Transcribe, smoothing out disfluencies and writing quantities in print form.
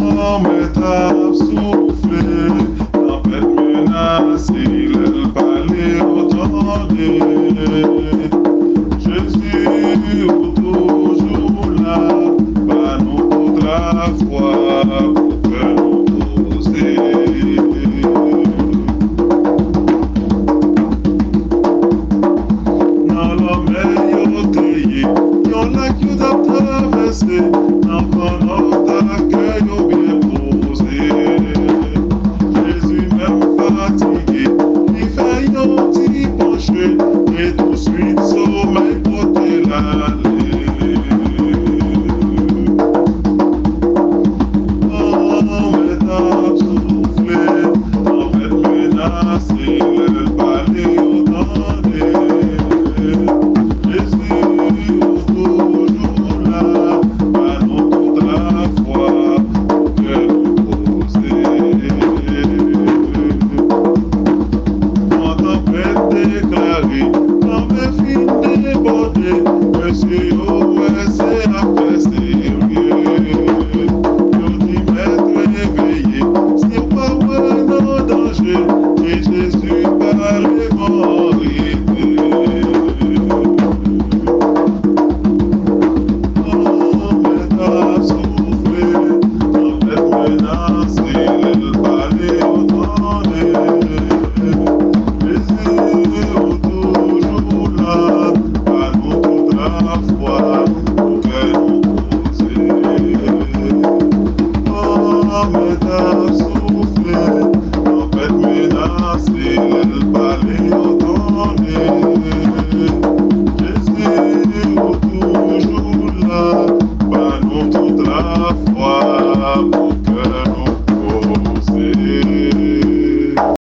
m'étape soufflé, tempête menacée, le palais entendait. Jésus, toujours là, pas nous toute la foi pour que nous poser. Dans la meilleure taillée, y'en a qui ont traversé, dans notre accueil au bien posé. Jésus même fatigué, il fait un petit penché, et tout de suite sommeil porter l'aller. Oh, m'étape soufflé, tempête menacée, le palais entendait. Jésus, toujours là, pas nous toute la foi pour que nous poser. Quand tempête déclarée, quand mes filles débordées, Monsieur, ouais, c'est à passer.